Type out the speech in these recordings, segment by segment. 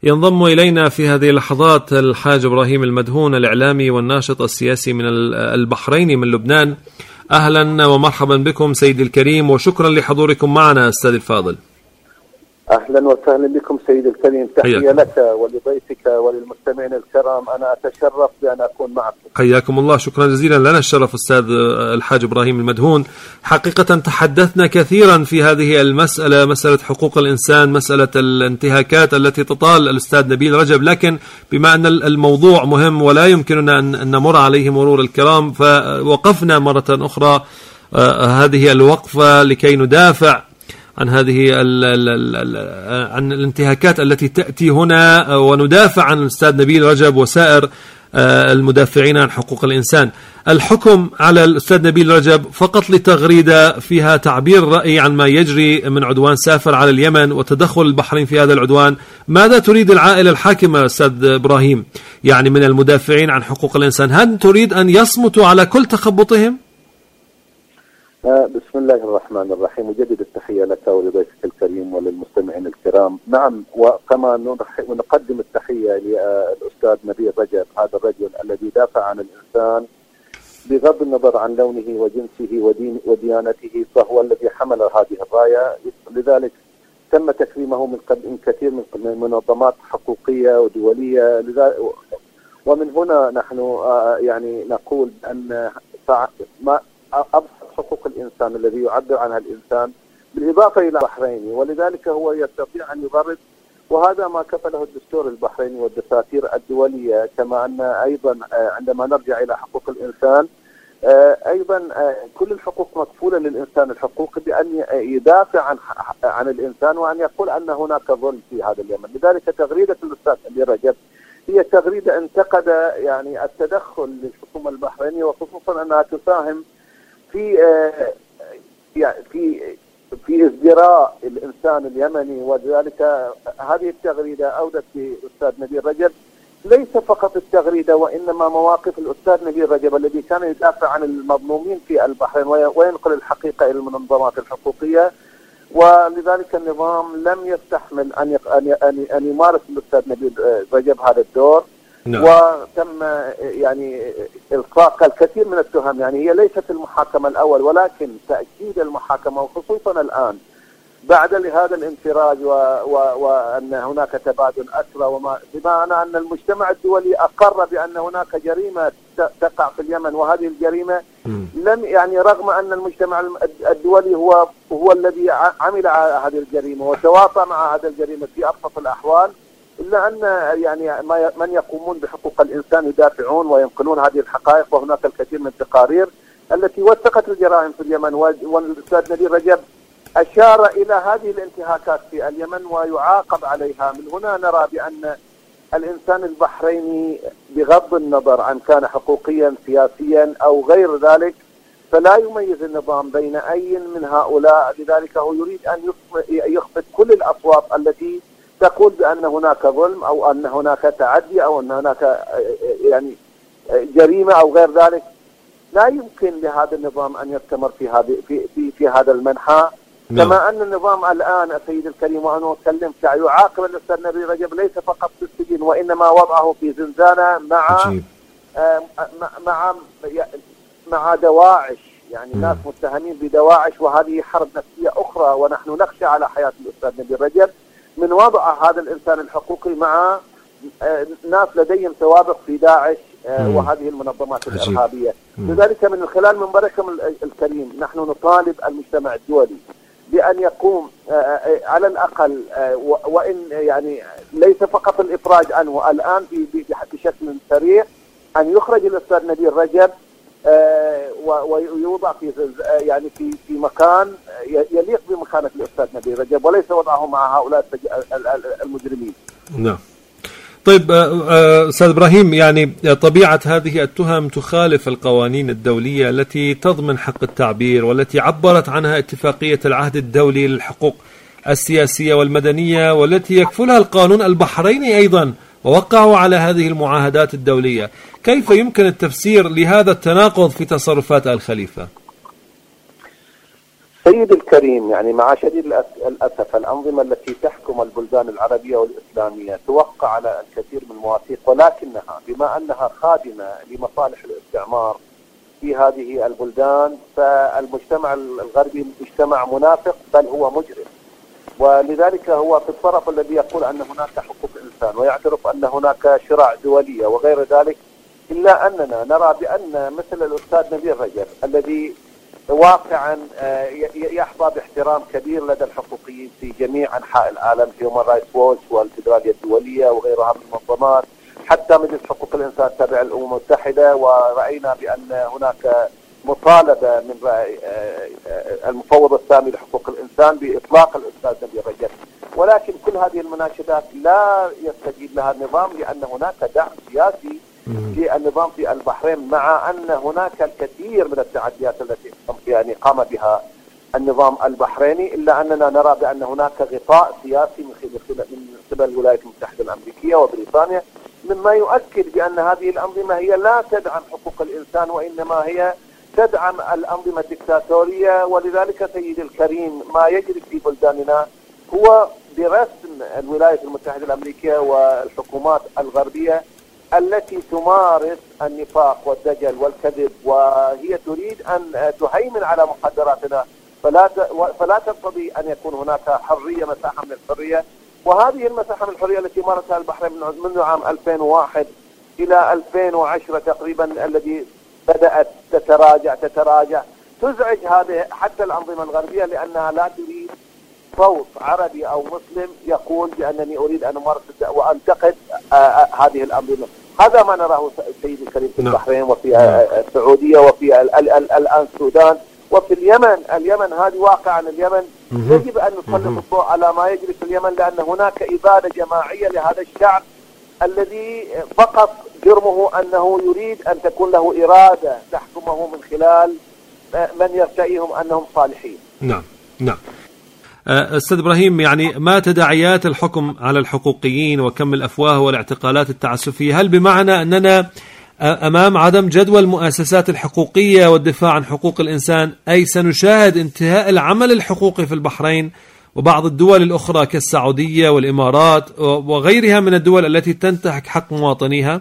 ينضم إلينا في هذه اللحظات الحاج إبراهيم المدهون، الإعلامي والناشط السياسي من البحرين من لبنان. أهلا ومرحبا بكم سيدي الكريم، وشكرا لحضوركم معنا أستاذ الفاضل. أهلا وسهلا بكم سيد الكريم، تحية لك ولضيفك وللمستمعين الكرام. أنا أتشرف بأن أكون معكم. حياكم الله، شكرا جزيلا. لنا الشرف أستاذ الحاج إبراهيم المدهون. حقيقة تحدثنا كثيرا في هذه المسألة، مسألة حقوق الإنسان، مسألة الانتهاكات التي تطال الأستاذ نبيل رجب، لكن بما أن الموضوع مهم ولا يمكننا أن نمر عليه مرور الكرام، فوقفنا مرة أخرى هذه الوقفة لكي ندافع عن هذه عن الانتهاكات التي تأتي هنا، وندافع عن الأستاذ نبيل رجب وسائر المدافعين عن حقوق الإنسان. الحكم على الأستاذ نبيل رجب فقط لتغريدة فيها تعبير رأي عن ما يجري من عدوان سافر على اليمن وتدخل البحرين في هذا العدوان. ماذا تريد العائلة الحاكمة أستاذ إبراهيم، يعني من المدافعين عن حقوق الإنسان؟ هل تريد أن يصمتوا على كل تخبطهم؟ بسم الله الرحمن الرحيم، مجدد التحية لك ولضيفك الكريم وللمستمعين الكرام. نعم، وكما نقدم التحية للأستاذ نبيل رجب، هذا الرجل الذي دافع عن الإنسان بغض النظر عن لونه وجنسه وديانته، فهو الذي حمل هذه الراية. لذلك تم تكريمه من كثير من منظمات حقوقية ودولية. ومن هنا نحن يعني نقول أن ما أبسط حقوق الإنسان الذي يعبر عنها الإنسان بالإضافة إلى البحريني، ولذلك هو يستطيع أن يغرد، وهذا ما كفله الدستور البحريني والدساتير الدولية. كما أن أيضا عندما نرجع إلى حقوق الإنسان أيضا كل الحقوق مكفولة للإنسان الحقوق بأن يدافع عن الإنسان وأن يقول أن هناك ظلم في هذا اليمن. لذلك تغريدة الأستاذ نبيل رجب هي تغريدة انتقد يعني التدخل للحكومة البحرينية، وخصوصا أنها تساهم في ازدراء الإنسان اليمني. وذلك هذه التغريدة أودت للأستاذ نبيل رجب ليس فقط التغريدة، وإنما مواقف الأستاذ نبيل رجب الذي كان يدافع عن المظلومين في البحرين وينقل الحقيقة إلى المنظمات الحقوقية. ولذلك النظام لم يستحمل أن يمارس الأستاذ نبيل رجب هذا الدور. وتم يعني إلقاء الكثير من التهم. يعني هي ليست المحاكمة الأول، ولكن تأكيد المحاكمة، وخصوصا الآن بعد لهذا الانفراج وأن هناك تبادل أسرى، بما أن المجتمع الدولي أقر بأن هناك جريمة تقع في اليمن، وهذه الجريمة لم يعني رغم أن المجتمع الدولي هو الذي عمل على هذه الجريمة وتواطأ مع هذه الجريمة في أبسط الأحوال، إلا أن يعني من يقومون بحقوق الإنسان يدافعون وينقلون هذه الحقائق. وهناك الكثير من التقارير التي وثقت الجرائم في اليمن، والأستاذ نبيل رجب أشار إلى هذه الانتهاكات في اليمن ويعاقب عليها. من هنا نرى بأن الإنسان البحريني بغض النظر عن كان حقوقيا سياسيا أو غير ذلك فلا يميز النظام بين أي من هؤلاء. لذلك هو يريد أن يخفض كل الأصوات التي تقول بأن هناك ظلم أو أن هناك تعدي أو أن هناك يعني جريمة أو غير ذلك. لا يمكن لهذا النظام أن يستمر في هذا المنحى. كما أن النظام الآن سيد الكريم وأنا أتكلم يعاقب الأستاذ نبيل رجب ليس فقط في السجن، وإنما وضعه في زنزانة مع دواعش، يعني ناس متهمين بدواعش، وهذه حرب نفسية أخرى. ونحن نخشى على حياة الأستاذ نبيل رجب من وضع هذا الإنسان الحقوقي مع ناس لديهم سوابق في داعش وهذه المنظمات الإرهابية. لذلك من خلال منبركم الكريم نحن نطالب المجتمع الدولي بأن يقوم على الأقل وإن يعني ليس فقط الإفراج عنه الآن بشكل سريع، أن يخرج الأستاذ نبيل رجب ويوضع يعني في مكان يليق بمكانة الأستاذ نبيل رجب، وليس وضعه مع هؤلاء المجرمين. نعم. طيب أستاذ إبراهيم، يعني طبيعة هذه التهم تخالف القوانين الدولية التي تضمن حق التعبير والتي عبرت عنها اتفاقية العهد الدولي للحقوق السياسية والمدنية، والتي يكفلها القانون البحريني أيضا، ووقعوا على هذه المعاهدات الدولية. كيف يمكن التفسير لهذا التناقض في تصرفات الخليفة؟ سيدي الكريم، يعني مع شديد الأسف الأنظمة التي تحكم البلدان العربية والإسلامية توقع على الكثير من المواثيق، ولكنها بما أنها خادمة لمصالح الاستعمار في هذه البلدان، فالمجتمع الغربي مجتمع منافق بل هو مجرم. ولذلك هو في الطرف الذي يقول أن هناك حقوق إنسان ويعترف أن هناك شرائع دولية وغير ذلك، إلا أننا نرى بأن مثل الأستاذ نبيل رجب الذي واقعا يحظى باحترام كبير لدى الحقوقيين في جميع أنحاء العالم، هيومان رايتس ووتش والفيدرالية الدولية وغيرها من المنظمات، حتى مجلس حقوق الإنسان تابع الأمم المتحدة، ورأينا بأن هناك مطالبة من المفوض السامي لحقوق الإنسان بإطلاق الأستاذ نبيل رجب. ولكن كل هذه المناشدات لا يستجيب لها النظام، لأن هناك دعم سياسي في النظام في البحرين، مع أن هناك الكثير من التعديات التي يعني قام بها النظام البحريني، إلا أننا نرى بأن هناك غطاء سياسي من قبل الولايات المتحدة الأمريكية وبريطانيا، مما يؤكد بأن هذه الأنظمة هي لا تدعم حقوق الإنسان، وإنما هي تدعم الأنظمة الدكتاتورية. ولذلك سيدي الكريم ما يجري في بلداننا هو برسم الولايات المتحدة الأمريكية والحكومات الغربية التي تمارس النفاق والدجل والكذب، وهي تريد أن تهيمن على مقدراتنا، فلا تقتضي أن يكون هناك حرية، مساحة من الحرية. وهذه المساحة من الحرية التي مارسها البحرين منذ عام 2001 إلى 2010 تقريبا، الذي بدأت تتراجع تزعج هذه حتى الأنظمة الغربية، لأنها لا تريد صوت عربي أو مسلم يقول بأنني أريد أن أمارس وأنتقد هذه الأنظمة. هذا ما نراه سيدي الكريم في البحرين وفي السعودية وفي الآن السودان وفي اليمن هذه واقعا اليمن يجب أن نسلط الضوء على ما يجري في اليمن، لأن هناك إبادة جماعية لهذا الشعب الذي فقط جرمه أنه يريد أن تكون له إرادة تحكمه من خلال من يرتئيهم أنهم صالحين. نعم. أستاذ إبراهيم، يعني ما تداعيات الحكم على الحقوقيين وكم الأفواه والاعتقالات التعسفية؟ هل بمعنى أننا أمام عدم جدوى المؤسسات الحقوقية والدفاع عن حقوق الإنسان، أي سنشاهد انتهاء العمل الحقوقي في البحرين وبعض الدول الأخرى كالسعودية والإمارات وغيرها من الدول التي تنتهك حق مواطنيها؟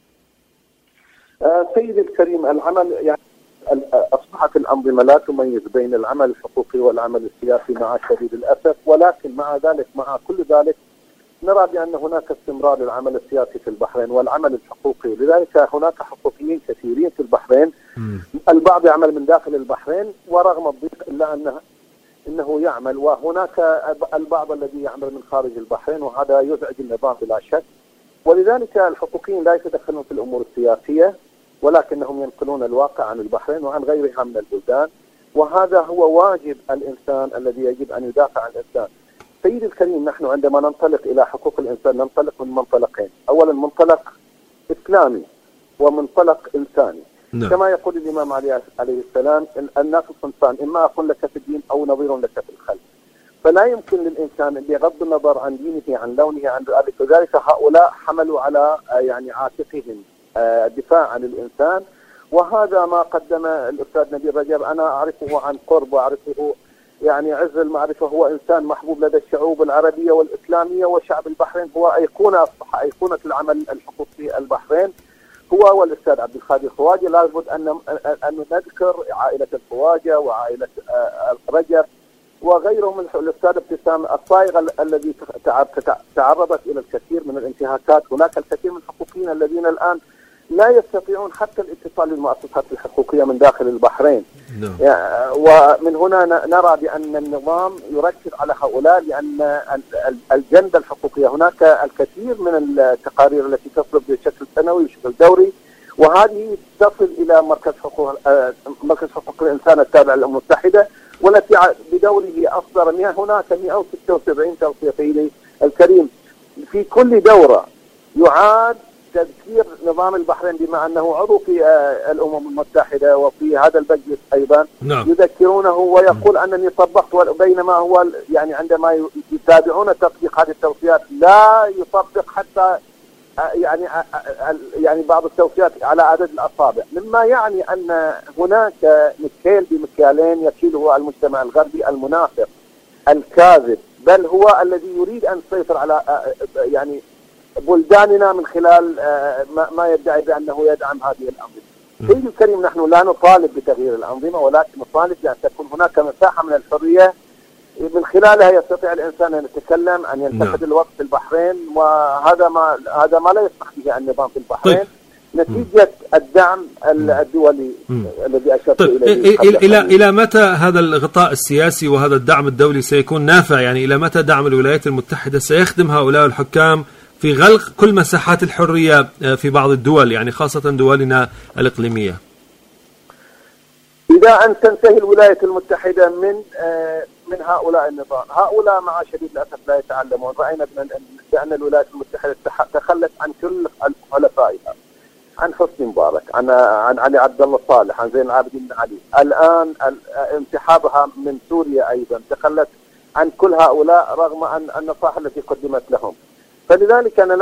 سيدي الكريم، العمل يعني أصبحت الأنظمة لا تميز بين العمل الحقوقي والعمل السياسي مع شديد الأسف، ولكن مع كل ذلك نرى بأن هناك استمرار للعمل السياسي في البحرين والعمل الحقوقي. لذلك هناك حقوقيين كثيرين في البحرين، البعض يعمل من داخل البحرين ورغم الضيق إلا إنه يعمل، وهناك البعض الذي يعمل من خارج البحرين، وهذا يزعج النظام بلا شك. ولذلك الحقوقيين لا يتدخلون في الأمور السياسية، ولكنهم ينقلون الواقع عن البحرين وعن غيرها من البلدان، وهذا هو واجب الإنسان الذي يجب أن يدافع عن الإنسان. سيدي الكريم، نحن عندما ننطلق إلى حقوق الإنسان ننطلق من منطلقين، أولا منطلق إسلامي ومنطلق إنساني. كما يقول الإمام علي عليه السلام: الناس صنفان، إما أخ لك في الدين أو نظير لك في الخلق. فلا يمكن للإنسان بغض النظر عن دينه عن لونه عن ذلك، وذلك هؤلاء حملوا على يعني عاتقهم الدفاع عن الإنسان، وهذا ما قدم الأستاذ نبيل رجب. أنا أعرفه عن قرب وأعرفه يعني عز المعرفة، هو إنسان محبوب لدى الشعوب العربية والإسلامية، وشعب البحرين هو أيقونة العمل الحقوقي في البحرين، هو والأستاذ عبد الخالق الخواجة. لابد أن نذكر عائلة الخواجة وعائلة رجب وغيرهم، الأستاذ ابتسام الصايغ الذي تعرضت إلى الكثير من الانتهاكات. هناك الكثير من الحقوقيين الذين الآن لا يستطيعون حتى الاتصال بالمؤسسات الحقوقية من داخل البحرين. ومن هنا نرى بأن النظام يركز على هؤلاء، لأن الجندة الحقوقية هناك الكثير من التقارير التي تصدر بشكل سنوي وبشكل دوري، وهذه تصل إلى مركز حقوق الإنسان التابع للأمم المتحدة، والتي بدوره أصدر هناك 176 توصية. سيدي الكريم، في كل دورة يعاد تذكير نظام البحرين بما أنه عضو في الأمم المتحدة وفي هذا المجلس أيضا. يذكرونه ويقول أنني طبقت، بينما هو يعني عندما يتابعون تطبيق هذه التوصيات لا يطبق حتى يعني بعض التوصيات على عدد الأصابع، مما يعني أن هناك مكيال بمكيالين يكيله المجتمع الغربي المنافق الكاذب، بل هو الذي يريد أن يسيطر على يعني بلداننا من خلال ما يدعي بأنه يدعم هذه الأنظمة. سيدي الكريم، نحن لا نطالب بتغيير الأنظمة، ولكن نطالب بأن تكون هناك مساحة من الحرية من خلالها يستطيع الإنسان أن يتكلم، أن ينتقد الوضع في البحرين، وهذا ما لا يسمح به النظام في البحرين نتيجة الدعم الدولي الذي أشرت إليه. إلى متى هذا الغطاء السياسي وهذا الدعم الدولي سيكون نافع؟ يعني إلى متى دعم الولايات المتحدة سيخدم هؤلاء الحكام في غلق كل مساحات الحرية في بعض الدول، يعني خاصة دولنا الإقليمية؟ إذا أن تنتهي الولايات المتحدة من هؤلاء النظام، هؤلاء مع شديد الأسف لا يتعلمون. رأينا بأن الولايات المتحدة تخلت عن كل حلفائها، عن حسني مبارك، عن علي عبد الله صالح، عن زين العابدين بن علي، الآن انسحابها من سوريا أيضا تخلت عن كل هؤلاء رغم أن النصائح التي قدمت لهم. فلذلك أنا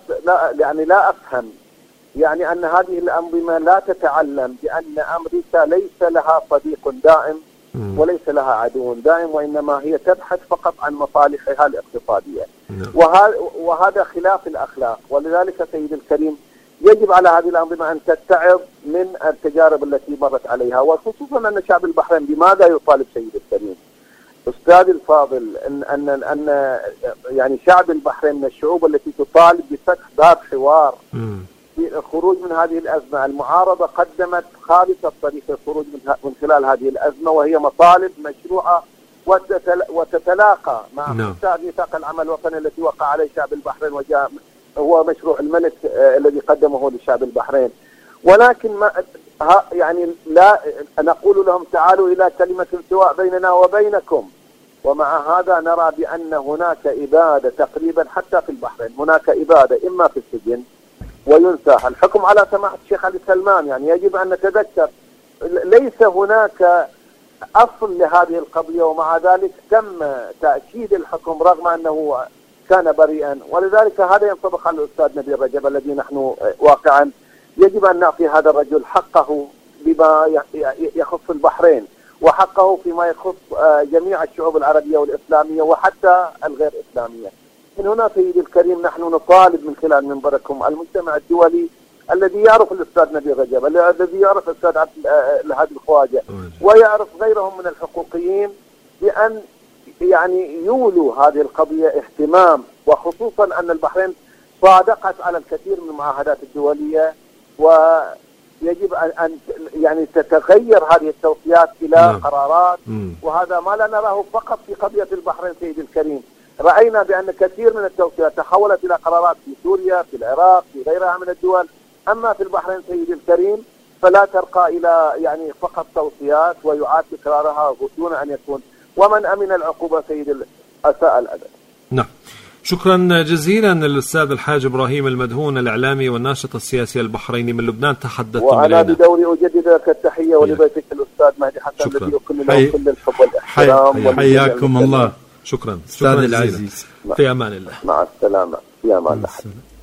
لا أفهم يعني أن هذه الأنظمة لا تتعلم بأن أمريكا ليس لها صديق دائم وليس لها عدو دائم، وإنما هي تبحث فقط عن مصالحها الاقتصادية، وهذا خلاف الأخلاق. ولذلك سيد الكريم يجب على هذه الأنظمة أن تتعظ من التجارب التي مرت عليها، وخصوصا أن شعب البحرين بماذا يطالب سيد الكريم؟ أستاذ الفاضل، أن يعني شعب البحرين من الشعوب التي تطالب بفتح باب حوار في الخروج من هذه الأزمة. المعارضة قدمت خالصة طريق الخروج من خلال هذه الأزمة، وهي مطالب مشروعة وتتلاقى مع ميثاق العمل الوطني التي وقع عليه شعب البحرين، وجاء هو مشروع الملك الذي قدمه لشعب البحرين. ولكن يعني لا نقول لهم تعالوا إلى كلمة سواء بيننا وبينكم، ومع هذا نرى بأن هناك إبادة تقريبا حتى في البحرين، هناك إبادة إما في السجن وينسى الحكم على سماحة الشيخ علي سلمان. يعني يجب أن نتذكر ليس هناك أصل لهذه القضية، ومع ذلك تم تأكيد الحكم رغم أنه كان بريئا. ولذلك هذا ينطبق على الأستاذ نبيل رجب الذي نحن واقعا يجب أن نعطي هذا الرجل حقه بما يخص البحرين، وحقه فيما يخص جميع الشعوب العربية والإسلامية وحتى الغير إسلامية. من هنا سيدي الكريم نحن نطالب من خلال منبركم المجتمع الدولي الذي يعرف الأستاذ نبيل رجب، الذي يعرف الأستاذ عبد الهادي الخواجة، ويعرف غيرهم من الحقوقيين، بأن يعني يولوا هذه القضية اهتمام، وخصوصا أن البحرين صادقت على الكثير من المعاهدات الدولية، ويجب أن يعني تتغير هذه التوصيات إلى قرارات. وهذا ما لا نراه فقط في قضية البحرين سيدي الكريم، رأينا بأن كثير من التوصيات تحولت إلى قرارات في سوريا، في العراق، في غيرها من الدول. أما في البحرين سيدي الكريم فلا ترقى إلى يعني فقط توصيات ويعاد تكرارها دون أن يكون ومن أمن العقوبة سيد أساء الأدب. نعم، شكرا جزيلا للأستاذ الحاج إبراهيم المدهون، الإعلامي والناشط السياسي البحريني من لبنان، تحدثتم إلينا. وأنا بدوري أجدد لك التحية ولضيفك الأستاذ مهدي حسن الذي يكون له كل الحب والاحترام. حياكم الله. شكرا أستاذ العزيز، في أمان الله. مع السلامة، في أمان الله.